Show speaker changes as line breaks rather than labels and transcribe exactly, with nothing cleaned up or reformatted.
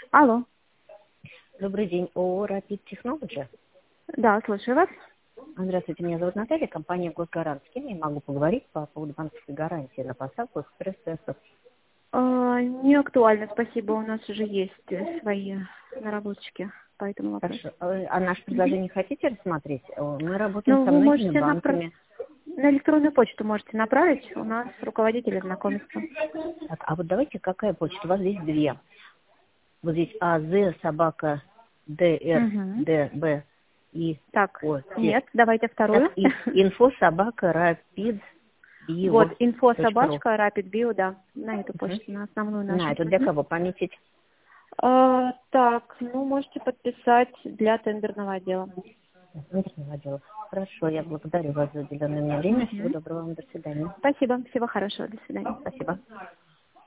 Алло.
Добрый день, ООО «Rapid Technology».
Да, слушаю вас.
Здравствуйте, меня зовут Наталья, компания «Госгарант». С кем я могу поговорить по поводу банковской гарантии на поставку экспресс-тестов?
А, не актуально, спасибо. У нас уже есть э, свои наработочки по этому вопросу.
Хорошо. А а наше
Мгм.
предложение хотите рассмотреть? Э, Мы работаем
Ну,
со
вы
многими
можете напра-
банками.
на электронную почту можете направить. У нас руководитель знакомится.
Так, а вот давайте, какая почта? У вас здесь две. Вот здесь АЗ, собака,
Угу.
ДРДБ и
Так,
О, Т.
нет, давайте
Так,
вторую.
и инфо собака рапид
Вот,
био
инфо
точка ру.
собачка Rapid Bio, да, на эту почту, на основную
На,
нашу.
это для
Мгм.
кого пометить?
А, так, ну, можете подписать для тендерного отдела.
Внутреннего отдела. Хорошо, я благодарю вас за уделенное мне время. Всего
Мгм.
доброго вам, до свидания.
Спасибо, всего хорошего, до свидания.
Спасибо.